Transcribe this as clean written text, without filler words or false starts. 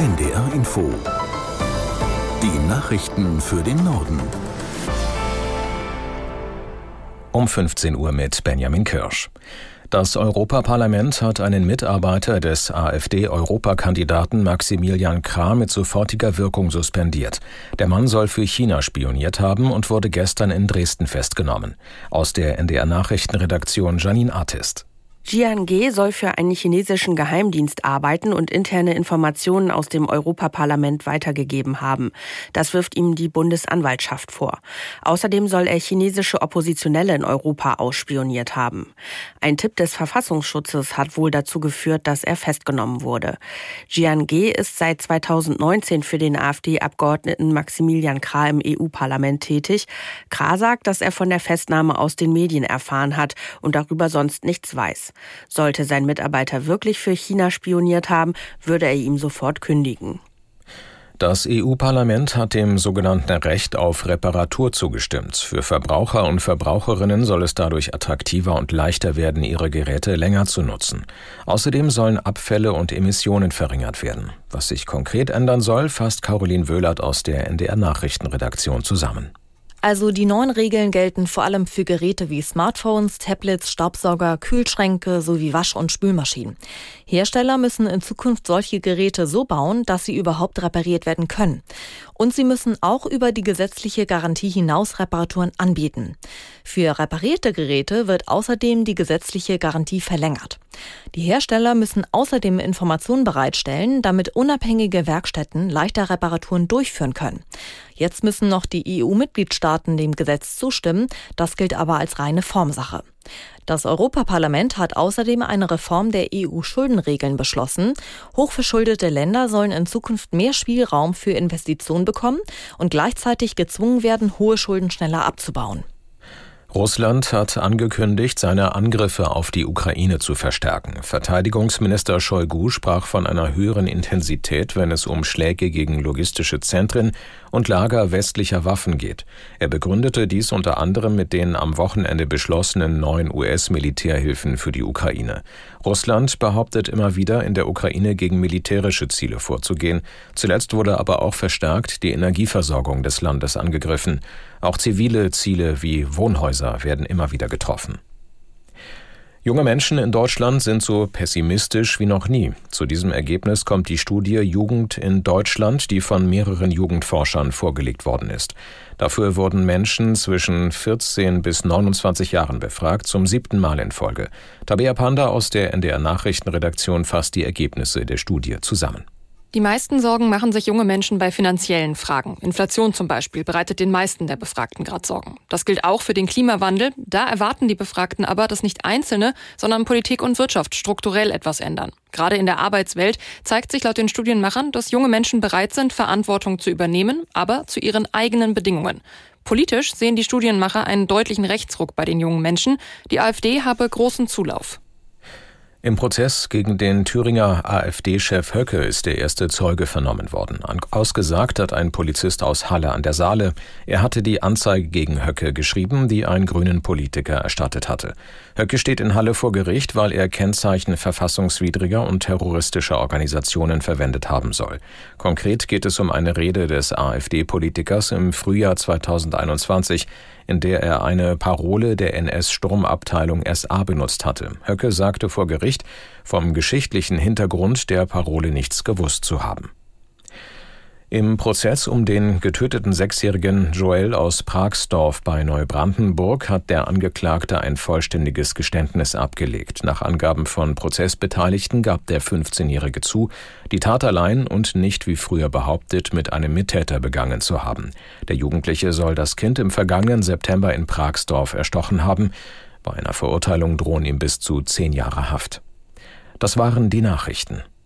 NDR Info. Die Nachrichten für den Norden. Um 15 Uhr mit Benjamin Kirsch. Das Europaparlament hat einen Mitarbeiter des AfD-Europakandidaten Maximilian Krah mit sofortiger Wirkung suspendiert. Der Mann soll für China spioniert haben und wurde gestern in Dresden festgenommen. Aus der NDR-Nachrichtenredaktion Janine Artist. Jian Ge soll für einen chinesischen Geheimdienst arbeiten und interne Informationen aus dem Europaparlament weitergegeben haben. Das wirft ihm die Bundesanwaltschaft vor. Außerdem soll er chinesische Oppositionelle in Europa ausspioniert haben. Ein Tipp des Verfassungsschutzes hat wohl dazu geführt, dass er festgenommen wurde. Jian Ge ist seit 2019 für den AfD-Abgeordneten Maximilian Krah im EU-Parlament tätig. Krah sagt, dass er von der Festnahme aus den Medien erfahren hat und darüber sonst nichts weiß. Sollte sein Mitarbeiter wirklich für China spioniert haben, würde er ihm sofort kündigen. Das EU-Parlament hat dem sogenannten Recht auf Reparatur zugestimmt. Für Verbraucher und Verbraucherinnen soll es dadurch attraktiver und leichter werden, ihre Geräte länger zu nutzen. Außerdem sollen Abfälle und Emissionen verringert werden. Was sich konkret ändern soll, fasst Caroline Wöhlert aus der NDR-Nachrichtenredaktion zusammen. Also die neuen Regeln gelten vor allem für Geräte wie Smartphones, Tablets, Staubsauger, Kühlschränke sowie Wasch- und Spülmaschinen. Hersteller müssen in Zukunft solche Geräte so bauen, dass sie überhaupt repariert werden können. Und sie müssen auch über die gesetzliche Garantie hinaus Reparaturen anbieten. Für reparierte Geräte wird außerdem die gesetzliche Garantie verlängert. Die Hersteller müssen außerdem Informationen bereitstellen, damit unabhängige Werkstätten leichter Reparaturen durchführen können. Jetzt müssen noch die EU-Mitgliedstaaten dem Gesetz zustimmen, das gilt aber als reine Formsache. Das Europaparlament hat außerdem eine Reform der EU-Schuldenregeln beschlossen. Hochverschuldete Länder sollen in Zukunft mehr Spielraum für Investitionen bekommen und gleichzeitig gezwungen werden, hohe Schulden schneller abzubauen. Russland hat angekündigt, seine Angriffe auf die Ukraine zu verstärken. Verteidigungsminister Shoigu sprach von einer höheren Intensität, wenn es um Schläge gegen logistische Zentren und Lager westlicher Waffen geht. Er begründete dies unter anderem mit den am Wochenende beschlossenen neuen US-Militärhilfen für die Ukraine. Russland behauptet immer wieder, in der Ukraine gegen militärische Ziele vorzugehen. Zuletzt wurde aber auch verstärkt die Energieversorgung des Landes angegriffen. Auch zivile Ziele wie Wohnhäuser werden immer wieder getroffen. Junge Menschen in Deutschland sind so pessimistisch wie noch nie. Zu diesem Ergebnis kommt die Studie Jugend in Deutschland, die von mehreren Jugendforschern vorgelegt worden ist. Dafür wurden Menschen zwischen 14 bis 29 Jahren befragt, zum 7. Mal in Folge. Tabea Panda aus der NDR-Nachrichtenredaktion fasst die Ergebnisse der Studie zusammen. Die meisten Sorgen machen sich junge Menschen bei finanziellen Fragen. Inflation zum Beispiel bereitet den meisten der Befragten gerade Sorgen. Das gilt auch für den Klimawandel. Da erwarten die Befragten aber, dass nicht Einzelne, sondern Politik und Wirtschaft strukturell etwas ändern. Gerade in der Arbeitswelt zeigt sich laut den Studienmachern, dass junge Menschen bereit sind, Verantwortung zu übernehmen, aber zu ihren eigenen Bedingungen. Politisch sehen die Studienmacher einen deutlichen Rechtsruck bei den jungen Menschen. Die AfD habe großen Zulauf. Im Prozess gegen den Thüringer AfD-Chef Höcke ist der erste Zeuge vernommen worden. Ausgesagt hat ein Polizist aus Halle an der Saale. Er hatte die Anzeige gegen Höcke geschrieben, die ein grünen Politiker erstattet hatte. Höcke steht in Halle vor Gericht, weil er Kennzeichen verfassungswidriger und terroristischer Organisationen verwendet haben soll. Konkret geht es um eine Rede des AfD-Politikers im Frühjahr 2021, in der er eine Parole der NS-Sturmabteilung SA benutzt hatte. Höcke sagte vor Gericht, vom geschichtlichen Hintergrund der Parole nichts gewusst zu haben. Im Prozess um den getöteten 6-jährigen Joel aus Pragsdorf bei Neubrandenburg hat der Angeklagte ein vollständiges Geständnis abgelegt. Nach Angaben von Prozessbeteiligten gab der 15-Jährige zu, die Tat allein und nicht wie früher behauptet mit einem Mittäter begangen zu haben. Der Jugendliche soll das Kind im vergangenen September in Pragsdorf erstochen haben. Bei einer Verurteilung drohen ihm bis zu 10 Jahre Haft. Das waren die Nachrichten.